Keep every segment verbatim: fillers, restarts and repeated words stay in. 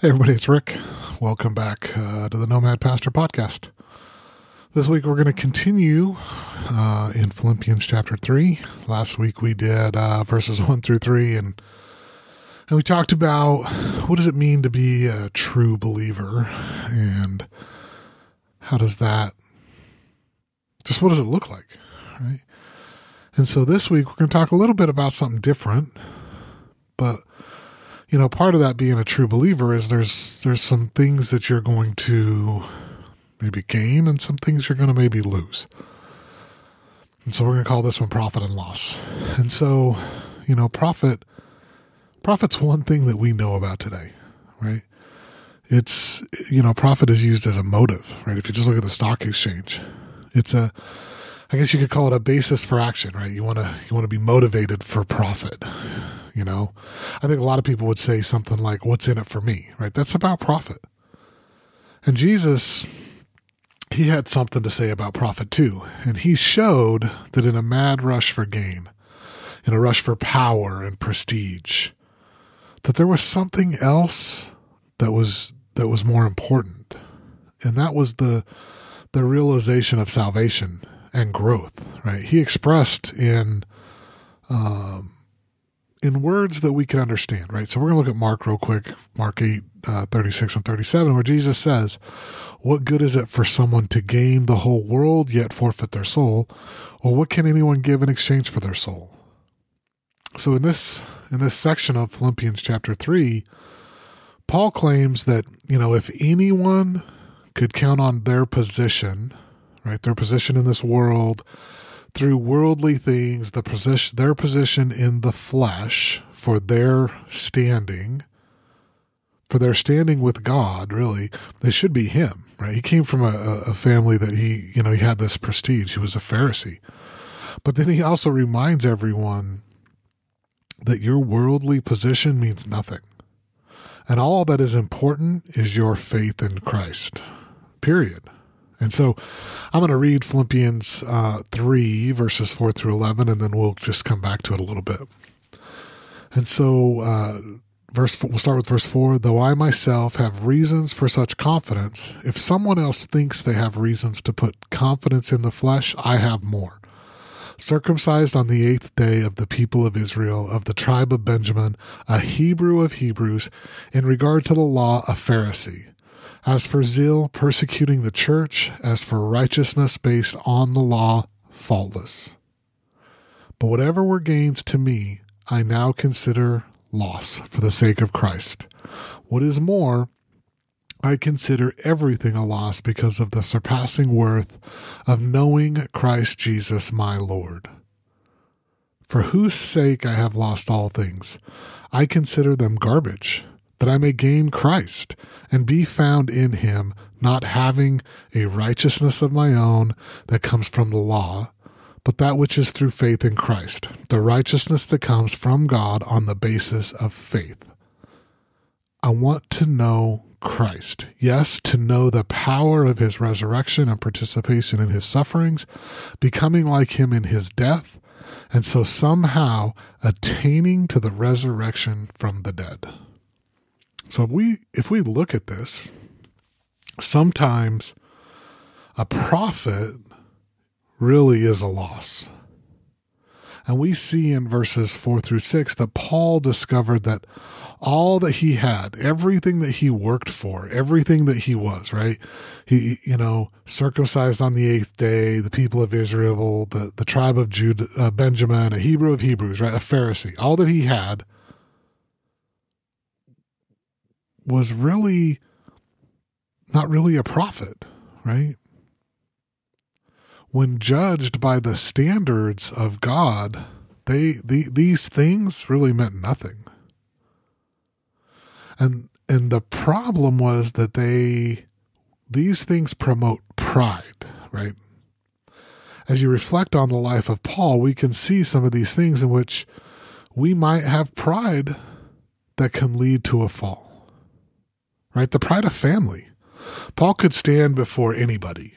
Hey everybody, it's Rick. Welcome back uh, to the Nomad Pastor Podcast. This week we're going to continue uh, in Philippians chapter three. Last week we did uh, verses one through three, and and we talked about what does it mean to be a true believer, and how does that, just what does it look like, right? And so this week we're going to talk a little bit about something different, but you know, part of that being a true believer is there's there's some things that you're going to maybe gain and some things you're going to maybe lose. And so we're going to call this one profit and loss. And so, you know, profit, profit's one thing that we know about today, right? It's, you know, profit is used as a motive, right? If you just look at the stock exchange, it's a, I guess you could call it a basis for action, right? You want to, you want to be motivated for profit. You know, I think a lot of people would say something like, what's in it for me, right? That's about profit. And Jesus, he had something to say about profit too. And he showed that in a mad rush for gain, in a rush for power and prestige, that there was something else that was, that was more important. And that was the, the realization of salvation and growth, right? He expressed in, um, in words that we can understand, right? So we're going to look at Mark real quick, Mark eight, uh, thirty-six and thirty-seven, where Jesus says, what good is it for someone to gain the whole world yet forfeit their soul? Or what can anyone give in exchange for their soul? So in this, in this section of Philippians chapter three, Paul claims that, you know, if anyone could count on their position, right, their position in this world, through worldly things, the position, their position in the flesh for their standing, for their standing with God, really, they should be him, right? He came from a, a family that he, you know, he had this prestige. He was a Pharisee. But then he also reminds everyone that your worldly position means nothing. And all that is important is your faith in Christ, period. And so I'm going to read Philippians uh, three, verses four through eleven, and then we'll just come back to it a little bit. And so uh, verse we'll start with verse four. Though I myself have reasons for such confidence, if someone else thinks they have reasons to put confidence in the flesh, I have more. Circumcised on the eighth day of the people of Israel, of the tribe of Benjamin, a Hebrew of Hebrews, in regard to the law, a Pharisee. As for zeal, persecuting the church; as for righteousness based on the law, faultless. But whatever were gains to me, I now consider loss for the sake of Christ. What is more, I consider everything a loss because of the surpassing worth of knowing Christ Jesus my Lord, for whose sake I have lost all things. I consider them garbage, that I may gain Christ and be found in him, not having a righteousness of my own that comes from the law, but that which is through faith in Christ, the righteousness that comes from God on the basis of faith. I want to know Christ. Yes, to know the power of his resurrection and participation in his sufferings, becoming like him in his death, and so somehow attaining to the resurrection from the dead. So if we if we look at this, sometimes a profit really is a loss. And we see in verses four through six that Paul discovered that all that he had, everything that he worked for, everything that he was, right? He, you know, circumcised on the eighth day, the people of Israel, the, the tribe of Judah, uh, Benjamin, a Hebrew of Hebrews, right? A Pharisee. All that he had was really not really a profit, right? When judged by the standards of God, they the, these things really meant nothing. And and the problem was that they these things promote pride, right? As you reflect on the life of Paul, we can see some of these things in which we might have pride that can lead to a fall. Right? The pride of family. Paul could stand before anybody,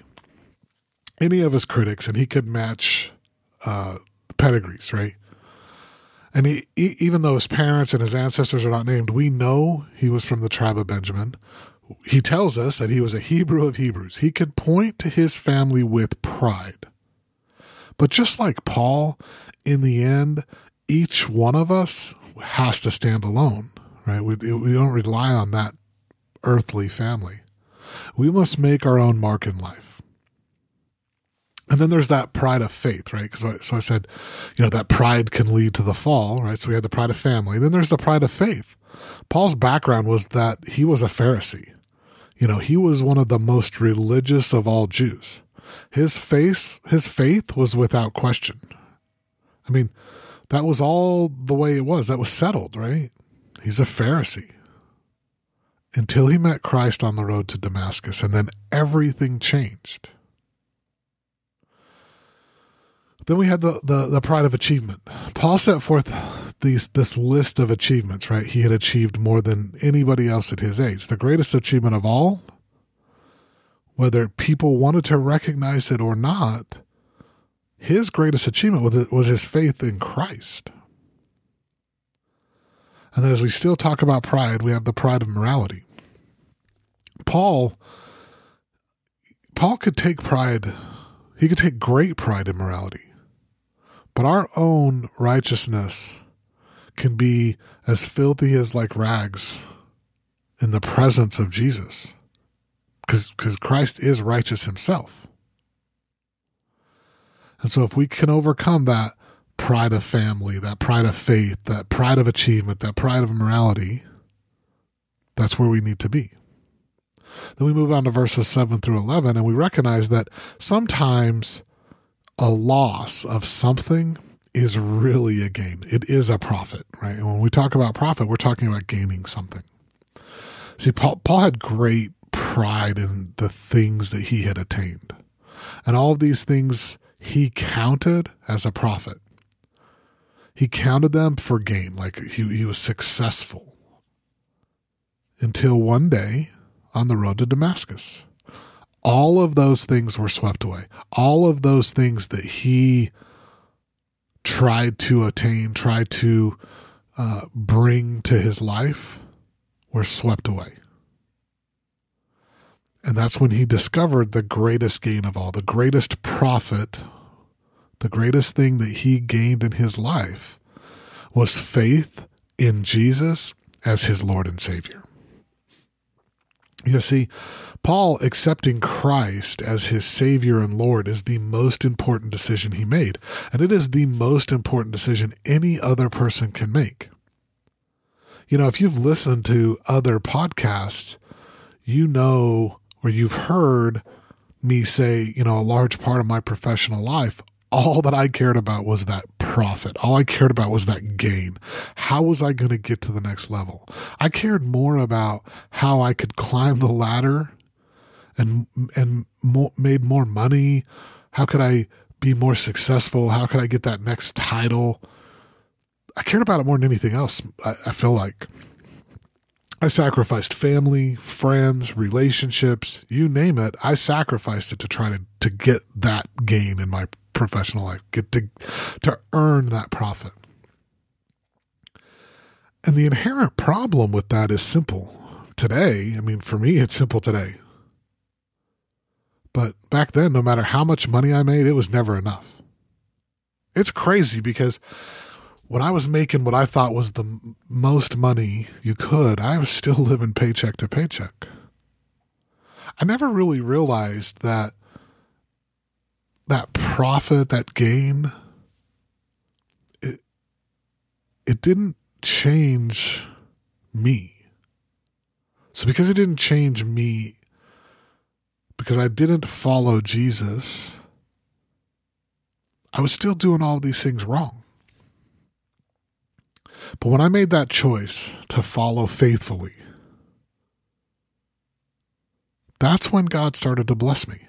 any of his critics, and he could match uh, pedigrees, right? And he, he, even though his parents and his ancestors are not named, we know he was from the tribe of Benjamin. He tells us that he was a Hebrew of Hebrews. He could point to his family with pride. But just like Paul, in the end, each one of us has to stand alone, right? We, we don't rely on that earthly family. We must make our own mark in life. And then there's that pride of faith, right? Because I, so I said, you know, that pride can lead to the fall, right? So we had the pride of family. Then there's the pride of faith. Paul's background was that he was a Pharisee. You know, he was one of the most religious of all Jews. His faith, his faith was without question. I mean, that was all the way it was. That was settled, right? He's a Pharisee. Until he met Christ on the road to Damascus, and then everything changed. Then we had the, the, the pride of achievement. Paul set forth these this list of achievements, right? He had achieved more than anybody else at his age. The greatest achievement of all, whether people wanted to recognize it or not, his greatest achievement was, was his faith in Christ. And then as we still talk about pride, we have the pride of morality. Paul, Paul could take pride, he could take great pride in morality. But our own righteousness can be as filthy as like rags in the presence of Jesus. Because because Christ is righteous himself. And so if we can overcome that pride of family, that pride of faith, that pride of achievement, that pride of morality, that's where we need to be. Then we move on to verses seven through eleven, and we recognize that sometimes a loss of something is really a gain. It is a profit, right? And when we talk about profit, we're talking about gaining something. See, Paul, Paul had great pride in the things that he had attained. And all of these things he counted as a profit. He counted them for gain, like he, he was successful. Until one day on the road to Damascus. All of those things were swept away. All of those things that he tried to attain, tried to uh, bring to his life were swept away. And that's when he discovered the greatest gain of all, the greatest profit, the greatest thing that he gained in his life was faith in Jesus as his Lord and Savior. You see, Paul accepting Christ as his Savior and Lord is the most important decision he made, and it is the most important decision any other person can make. You know, if you've listened to other podcasts, you know, or you've heard me say, you know, a large part of my professional life, all that I cared about was that profit. All I cared about was that gain. How was I going to get to the next level? I cared more about how I could climb the ladder and and more, made more money. How could I be more successful? How could I get that next title? I cared about it more than anything else, I, I feel like. I sacrificed family, friends, relationships, you name it. I sacrificed it to try to, to get that gain in my professional life, get to, to earn that profit. And the inherent problem with that is simple. Today, I mean, for me, it's simple today. But back then, no matter how much money I made, it was never enough. It's crazy because when I was making what I thought was the m- most money you could, I was still living paycheck to paycheck. I never really realized that that profit, that gain, it, it didn't change me. So because it didn't change me, because I didn't follow Jesus, I was still doing all these things wrong. But when I made that choice to follow faithfully, that's when God started to bless me.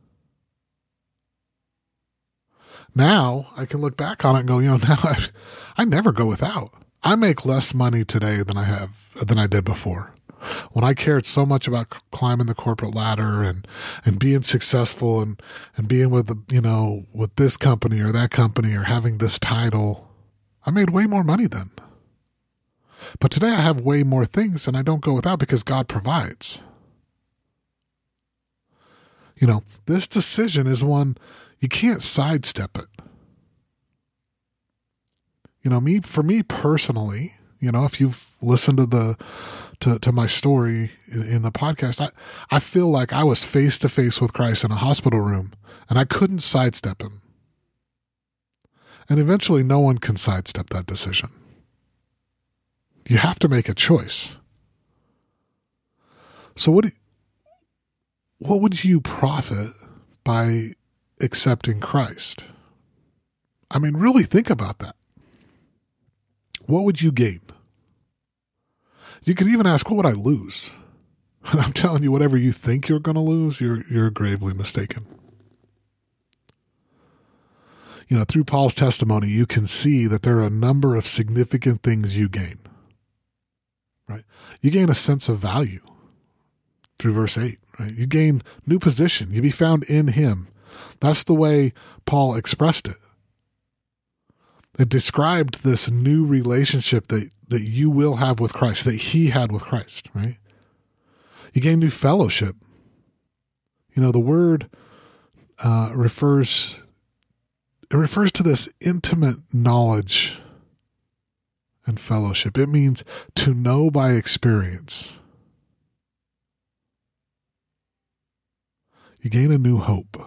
Now I can look back on it and go, you know, now I, I never go without. I make less money today than I have, than I did before. When I cared so much about climbing the corporate ladder and, and being successful and, and being with the, you know, with this company or that company or having this title, I made way more money then. But today I have way more things and I don't go without because God provides. You know, this decision is one, you can't sidestep it. You know, me, for me personally, you know, if you've listened to the, to, to my story in, in the podcast, I, I feel like I was face to face with Christ in a hospital room and I couldn't sidestep him. And eventually no one can sidestep that decision. You have to make a choice. So what do, what would you profit by accepting Christ? I mean, really think about that. What would you gain? You could even ask, what would I lose? And I'm telling you, whatever you think you're going to lose, you're you're gravely mistaken. You know, through Paul's testimony, you can see that there are a number of significant things you gain. Right? You gain a sense of value through verse eight. Right? You gain new position. You be found in him. That's the way Paul expressed it. It described this new relationship that, that you will have with Christ, that he had with Christ, right? You gain new fellowship. You know, the word uh, refers, it refers to this intimate knowledge and fellowship. It means to know by experience. You gain a new hope.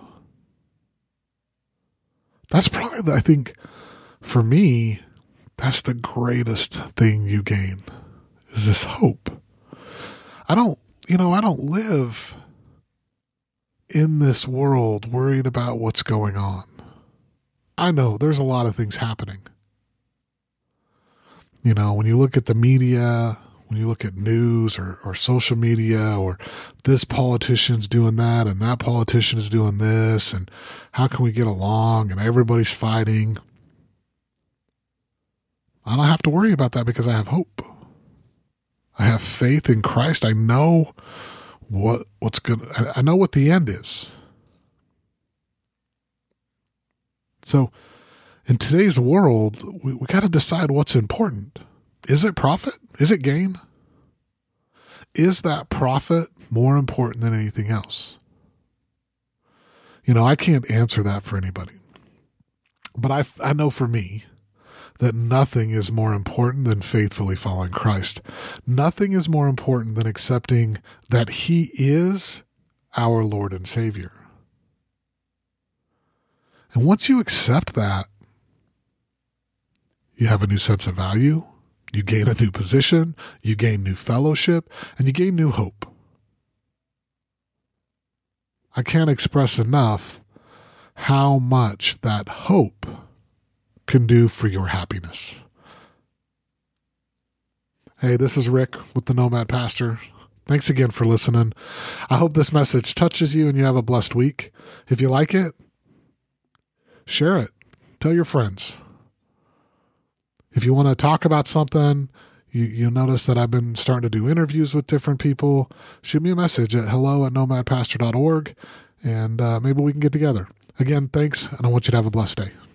That's probably, the, I think, for me, that's the greatest thing you gain, is this hope. I don't, you know, I don't live in this world worried about what's going on. I know there's a lot of things happening. You know, when you look at the media, when you look at news or, or social media, or this politician's doing that and that politician is doing this, and how can we get along, and everybody's fighting. I don't have to worry about that because I have hope. I have faith in Christ. I know what what's good. I, I know what the end is. So in today's world, we, we got to decide what's important. Is it profit? Is it gain? Is that profit more important than anything else? You know, I can't answer that for anybody. But I, I know for me that nothing is more important than faithfully following Christ. Nothing is more important than accepting that he is our Lord and Savior. And once you accept that, you have a new sense of value, you gain a new position, you gain new fellowship, and you gain new hope. I can't express enough how much that hope can do for your happiness. Hey, this is Rick with the Nomad Pastor. Thanks again for listening. I hope this message touches you and you have a blessed week. If you like it, share it. Tell your friends. If you want to talk about something, you, you'll notice that I've been starting to do interviews with different people. Shoot me a message at hello at nomad pastor dot org, and uh, maybe we can get together. Again, thanks, and I want you to have a blessed day.